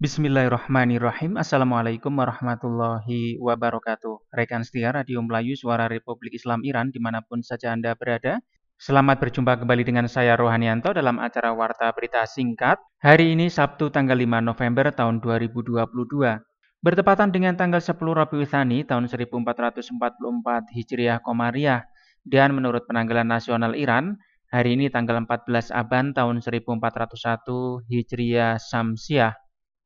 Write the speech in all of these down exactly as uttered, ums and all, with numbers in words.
Bismillahirrahmanirrahim. Assalamualaikum warahmatullahi wabarakatuh. Rekan setia Radio Melayu Suara Republik Islam Iran dimanapun saja Anda berada. Selamat berjumpa kembali dengan saya Rohanianto dalam acara Warta Berita Singkat. Hari ini Sabtu tanggal lima November tahun dua ribu dua puluh dua. Bertepatan dengan tanggal sepuluh Rabiul Tsani tahun seribu empat ratus empat puluh empat Hijriah Qamariyah. Dan menurut penanggalan nasional Iran, hari ini tanggal empat belas Aban tahun seribu empat ratus satu Hijriah Syamsiah.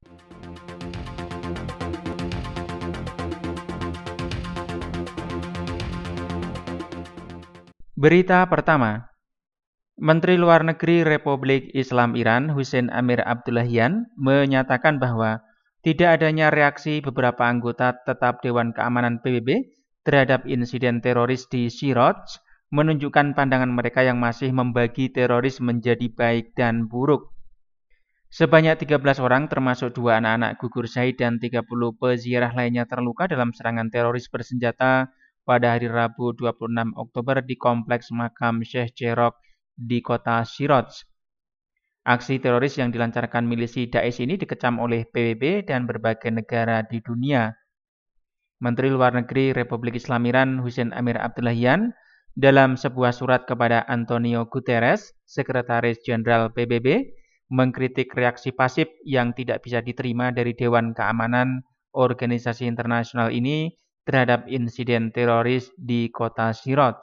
Berita pertama, Menteri Luar Negeri Republik Islam Iran Hussein Amir Abdullahian menyatakan bahwa tidak adanya reaksi beberapa anggota tetap Dewan Keamanan P B B terhadap insiden teroris di Shiroj menunjukkan pandangan mereka yang masih membagi teroris menjadi baik dan buruk. Sebanyak tiga belas orang termasuk dua anak-anak gugur syahid dan tiga puluh peziarah lainnya terluka dalam serangan teroris bersenjata pada hari Rabu dua puluh enam Oktober di kompleks makam Sheikh Jarrah di kota Shiroj. Aksi teroris yang dilancarkan milisi Daesh ini dikecam oleh P B B dan berbagai negara di dunia. Menteri Luar Negeri Republik Islam Iran Hussein Amir Abdullahian dalam sebuah surat kepada Antonio Guterres, Sekretaris Jenderal P B B, mengkritik reaksi pasif yang tidak bisa diterima dari Dewan Keamanan organisasi internasional ini terhadap insiden teroris di kota Shiroj.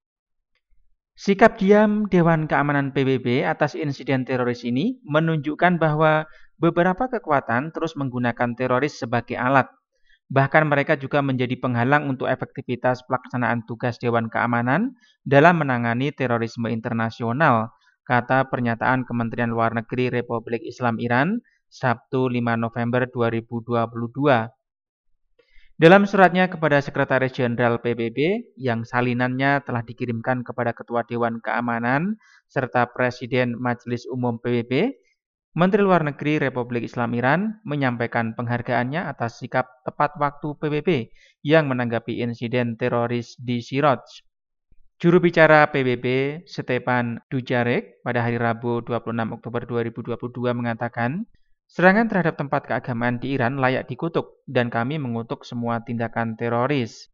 Sikap diam Dewan Keamanan P B B atas insiden teroris ini menunjukkan bahwa beberapa kekuatan terus menggunakan teroris sebagai alat. Bahkan mereka juga menjadi penghalang untuk efektivitas pelaksanaan tugas Dewan Keamanan dalam menangani terorisme internasional, kata pernyataan Kementerian Luar Negeri Republik Islam Iran Sabtu lima November dua ribu dua puluh dua. Dalam suratnya kepada Sekretaris Jenderal P B B yang salinannya telah dikirimkan kepada Ketua Dewan Keamanan serta Presiden Majelis Umum P B B, Menteri Luar Negeri Republik Islam Iran menyampaikan penghargaannya atas sikap tepat waktu P B B yang menanggapi insiden teroris di Shiroj. Juru bicara P B B, Stepan Dujarric, pada hari Rabu dua puluh enam Oktober dua ribu dua puluh dua mengatakan, serangan terhadap tempat keagamaan di Iran layak dikutuk dan kami mengutuk semua tindakan teroris.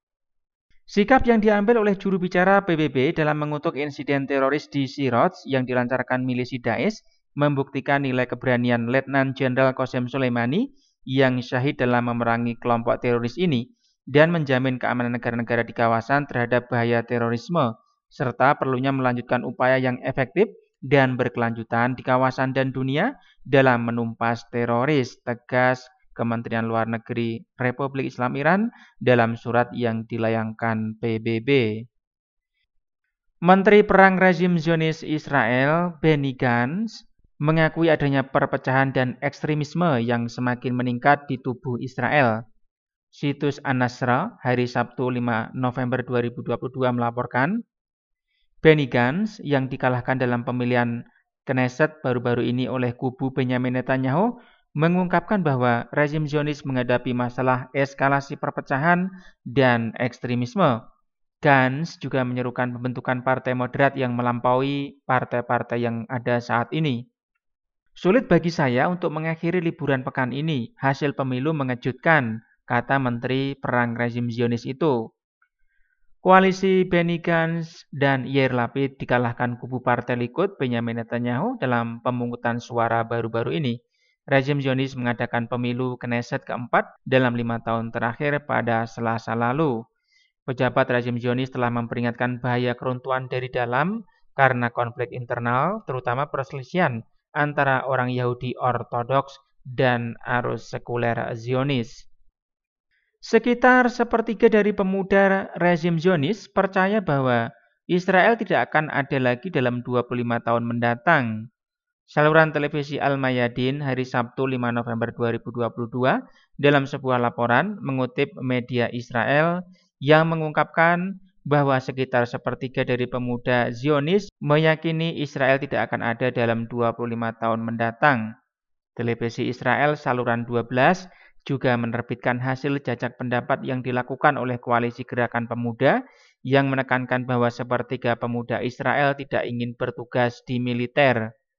Sikap yang diambil oleh juru bicara P B B dalam mengutuk insiden teroris di Shiroj yang dilancarkan milisi Daesh membuktikan nilai keberanian Letnan Jenderal Qasem Soleimani yang syahid dalam memerangi kelompok teroris ini dan menjamin keamanan negara-negara di kawasan terhadap bahaya terorisme, serta perlunya melanjutkan upaya yang efektif dan berkelanjutan di kawasan dan dunia dalam menumpas teroris, tegas Kementerian Luar Negeri Republik Islam Iran dalam surat yang dilayangkan P B B. Menteri Perang Rezim Zionis Israel, Benny Gantz, mengakui adanya perpecahan dan ekstremisme yang semakin meningkat di tubuh Israel. Situs An-Nasra hari Sabtu lima November dua ribu dua puluh dua melaporkan, Benny Gantz yang dikalahkan dalam pemilihan Knesset baru-baru ini oleh kubu Benyamin Netanyahu mengungkapkan bahwa rezim Zionis menghadapi masalah eskalasi perpecahan dan ekstremisme. Gantz juga menyerukan pembentukan partai moderat yang melampaui partai-partai yang ada saat ini. Sulit bagi saya untuk mengakhiri liburan pekan ini, hasil pemilu mengejutkan, kata Menteri Perang rezim Zionis itu. Koalisi Benny Gantz dan Yair Lapid dikalahkan kubu Partai Likud Benyamin Netanyahu dalam pemungutan suara baru-baru ini. Rezim Zionis mengadakan pemilu Knesset keempat dalam lima tahun terakhir pada Selasa lalu. Pejabat rezim Zionis telah memperingatkan bahaya keruntuhan dari dalam karena konflik internal, terutama perselisihan antara orang Yahudi Ortodoks dan arus sekuler Zionis. Sekitar sepertiga dari pemuda rezim Zionis percaya bahwa Israel tidak akan ada lagi dalam dua puluh lima tahun mendatang. Saluran televisi Al-Mayadin hari Sabtu lima November dua ribu dua puluh dua dalam sebuah laporan mengutip media Israel yang mengungkapkan bahwa sekitar sepertiga dari pemuda Zionis meyakini Israel tidak akan ada dalam dua puluh lima tahun mendatang. Televisi Israel saluran dua belas juga menerbitkan hasil jajak pendapat yang dilakukan oleh Koalisi Gerakan Pemuda yang menekankan bahwa sepertiga pemuda Israel tidak ingin bertugas di militer.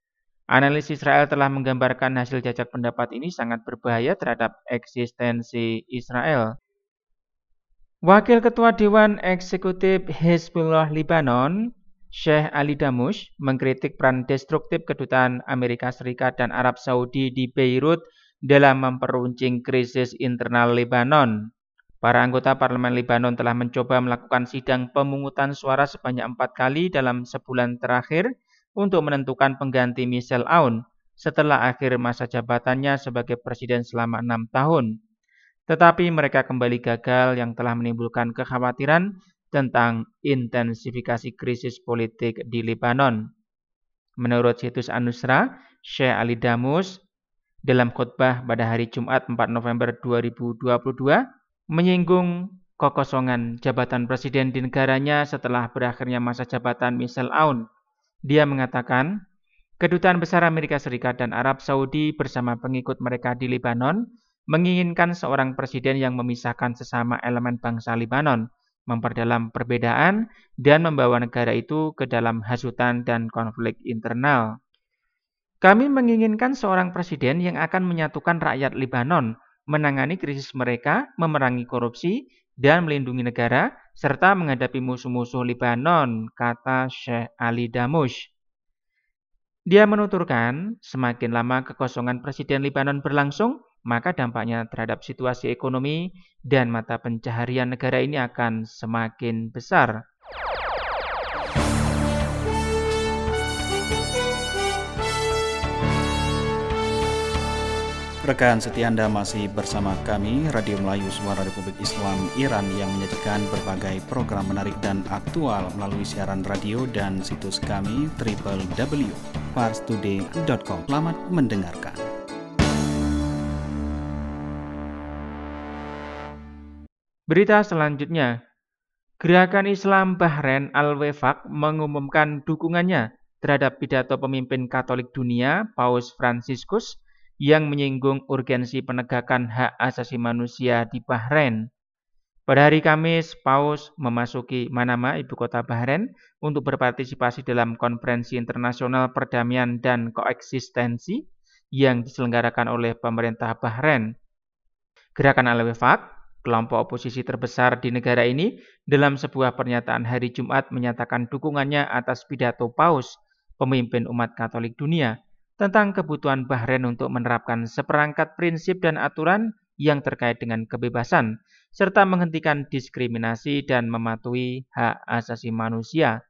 Analis Israel telah menggambarkan hasil jajak pendapat ini sangat berbahaya terhadap eksistensi Israel. Wakil Ketua Dewan Eksekutif Hezbollah Lebanon, Sheikh Ali Damush, mengkritik peran destruktif kedutaan Amerika Serikat dan Arab Saudi di Beirut dalam memperuncing krisis internal Lebanon. Para anggota parlemen Lebanon telah mencoba melakukan sidang pemungutan suara sebanyak empat kali dalam sebulan terakhir untuk menentukan pengganti Michel Aoun setelah akhir masa jabatannya sebagai presiden selama enam tahun. Tetapi mereka kembali gagal yang telah menimbulkan kekhawatiran tentang intensifikasi krisis politik di Lebanon. Menurut situs An-Nusra, Sheikh Ali Damush dalam khutbah pada hari Jumat empat November dua ribu dua puluh dua menyinggung kekosongan jabatan presiden di negaranya setelah berakhirnya masa jabatan Michel Aoun. Dia mengatakan, Kedutaan Besar Amerika Serikat dan Arab Saudi bersama pengikut mereka di Lebanon menginginkan seorang presiden yang memisahkan sesama elemen bangsa Lebanon, memperdalam perbedaan, dan membawa negara itu ke dalam hasutan dan konflik internal. Kami menginginkan seorang presiden yang akan menyatukan rakyat Lebanon, menangani krisis mereka, memerangi korupsi, dan melindungi negara, serta menghadapi musuh-musuh Lebanon, kata Sheikh Ali Damush. Dia menuturkan, semakin lama kekosongan presiden Lebanon berlangsung, maka dampaknya terhadap situasi ekonomi dan mata pencaharian negara ini akan semakin besar. Rekan setia Anda masih bersama kami, Radio Melayu Suara Republik Islam Iran yang menyajikan berbagai program menarik dan aktual melalui siaran radio dan situs kami w w w titik pars today titik com. Selamat mendengarkan. Berita selanjutnya, Gerakan Islam Bahrain Al-Wefaq mengumumkan dukungannya terhadap pidato pemimpin Katolik dunia, Paus Fransiskus, yang menyinggung urgensi penegakan hak asasi manusia di Bahrain. Pada hari Kamis, Paus memasuki Manama, ibu kota Bahrain, untuk berpartisipasi dalam konferensi internasional perdamaian dan koeksistensi yang diselenggarakan oleh pemerintah Bahrain. Gerakan Al-Wefaq, kelompok oposisi terbesar di negara ini, dalam sebuah pernyataan hari Jumat menyatakan dukungannya atas pidato Paus, pemimpin umat Katolik dunia, tentang kebutuhan Bahrain untuk menerapkan seperangkat prinsip dan aturan yang terkait dengan kebebasan, serta menghentikan diskriminasi dan mematuhi hak asasi manusia.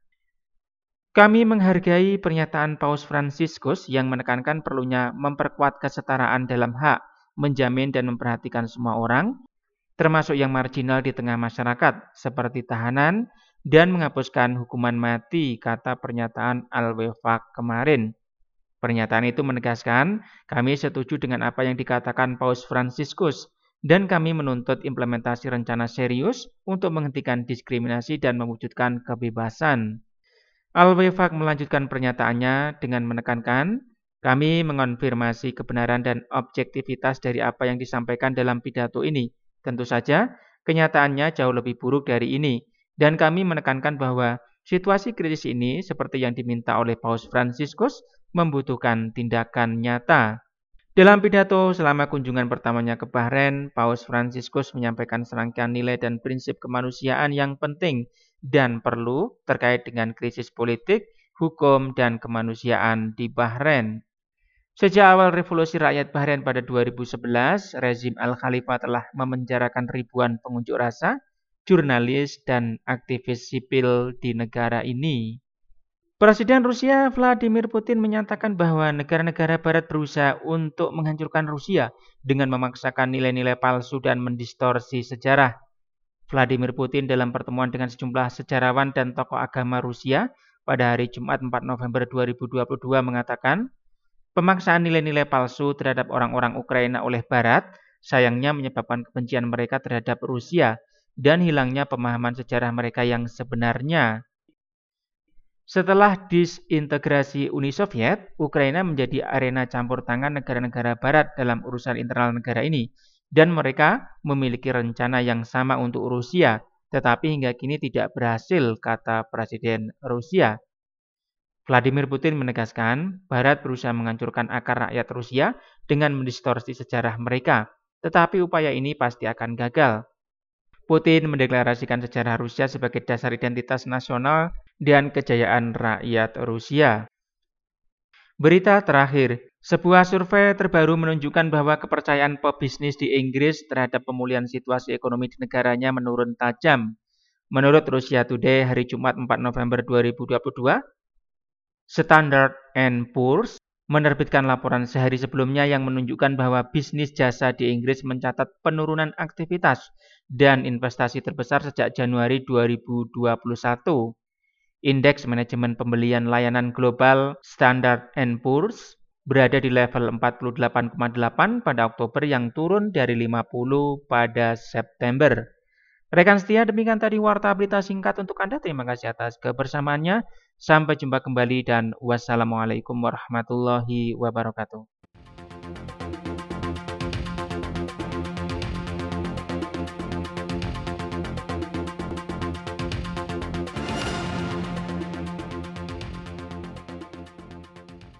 Kami menghargai pernyataan Paus Fransiskus yang menekankan perlunya memperkuat kesetaraan dalam hak, menjamin dan memperhatikan semua orang, termasuk yang marginal di tengah masyarakat, seperti tahanan, dan menghapuskan hukuman mati, kata pernyataan Al-Wefaq kemarin. Pernyataan itu menegaskan, kami setuju dengan apa yang dikatakan Paus Fransiskus, dan kami menuntut implementasi rencana serius untuk menghentikan diskriminasi dan mewujudkan kebebasan. Al-Wefaq melanjutkan pernyataannya dengan menekankan, kami mengonfirmasi kebenaran dan objektivitas dari apa yang disampaikan dalam pidato ini. Tentu saja, kenyataannya jauh lebih buruk dari ini, dan kami menekankan bahwa situasi krisis ini, seperti yang diminta oleh Paus Fransiskus, membutuhkan tindakan nyata. Dalam pidato selama kunjungan pertamanya ke Bahrain, Paus Fransiskus menyampaikan serangkaian nilai dan prinsip kemanusiaan yang penting dan perlu terkait dengan krisis politik, hukum, dan kemanusiaan di Bahrain. Sejak awal revolusi rakyat Bahrain pada dua ribu sebelas, rezim Al-Khalifah telah memenjarakan ribuan pengunjuk rasa, jurnalis, dan aktivis sipil di negara ini. Presiden Rusia Vladimir Putin menyatakan bahwa negara-negara barat berusaha untuk menghancurkan Rusia dengan memaksakan nilai-nilai palsu dan mendistorsi sejarah. Vladimir Putin dalam pertemuan dengan sejumlah sejarawan dan tokoh agama Rusia pada hari Jumat empat November dua ribu dua puluh dua mengatakan, pemaksaan nilai-nilai palsu terhadap orang-orang Ukraina oleh Barat sayangnya menyebabkan kebencian mereka terhadap Rusia dan hilangnya pemahaman sejarah mereka yang sebenarnya. Setelah disintegrasi Uni Soviet, Ukraina menjadi arena campur tangan negara-negara Barat dalam urusan internal negara ini, dan mereka memiliki rencana yang sama untuk Rusia, tetapi hingga kini tidak berhasil, kata Presiden Rusia. Vladimir Putin menegaskan, Barat berusaha menghancurkan akar rakyat Rusia dengan mendistorsi sejarah mereka, tetapi upaya ini pasti akan gagal. Putin mendeklarasikan sejarah Rusia sebagai dasar identitas nasional dan kejayaan rakyat Rusia. Berita terakhir, sebuah survei terbaru menunjukkan bahwa kepercayaan pebisnis di Inggris terhadap pemulihan situasi ekonomi di negaranya menurun tajam. Menurut Russia Today hari Jumat empat November dua ribu dua puluh dua, Standard and Poor's menerbitkan laporan sehari sebelumnya yang menunjukkan bahwa bisnis jasa di Inggris mencatat penurunan aktivitas dan investasi terbesar sejak Januari dua ribu dua puluh satu. Indeks manajemen pembelian layanan global Standard and Poor's berada di level empat puluh delapan koma delapan pada Oktober yang turun dari lima puluh pada September. Rekan setia, demikian tadi warta berita singkat untuk Anda. Terima kasih atas kebersamaannya. Sampai jumpa kembali dan wassalamualaikum warahmatullahi wabarakatuh.